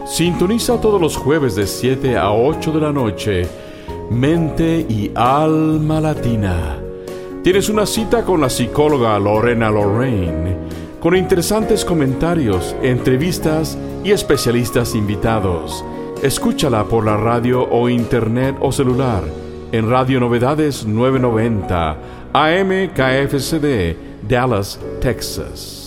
Sintoniza todos los jueves de 7 a 8 de la noche, Mente y Alma Latina. Tienes una cita con la psicóloga Lorena Lorraine, con interesantes comentarios, entrevistas y especialistas invitados. Escúchala por la radio o internet o celular en Radio Novedades 990 AM KFCD, Dallas, Texas.